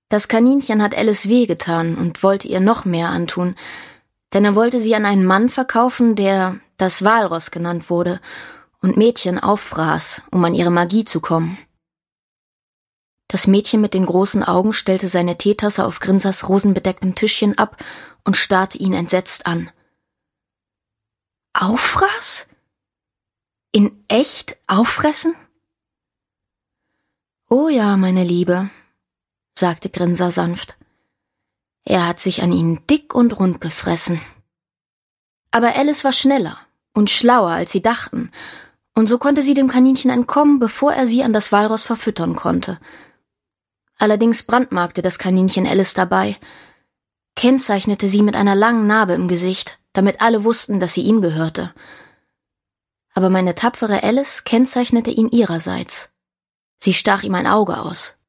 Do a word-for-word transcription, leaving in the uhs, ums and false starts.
Das Kaninchen hat Alice wehgetan und wollte ihr noch mehr antun, denn er wollte sie an einen Mann verkaufen, der das Walross genannt wurde und Mädchen auffraß, um an ihre Magie zu kommen. Das Mädchen mit den großen Augen stellte seine Teetasse auf Grinsers rosenbedecktem Tischchen ab und starrte ihn entsetzt an. »Auffraß? In echt auffressen?« »Oh ja, meine Liebe«, sagte Grinser sanft. »Er hat sich an ihnen dick und rund gefressen.« Aber Alice war schneller und schlauer, als sie dachten, und so konnte sie dem Kaninchen entkommen, bevor er sie an das Walross verfüttern konnte. Allerdings brandmarkte das Kaninchen Alice dabei, kennzeichnete sie mit einer langen Narbe im Gesicht, damit alle wussten, dass sie ihm gehörte. Aber meine tapfere Alice kennzeichnete ihn ihrerseits. Sie stach ihm ein Auge aus,